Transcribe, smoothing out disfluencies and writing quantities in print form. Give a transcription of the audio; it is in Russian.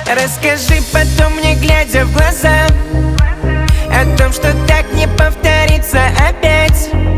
Расскажи потом мне, глядя в глаза, о том, что так не повторится опять.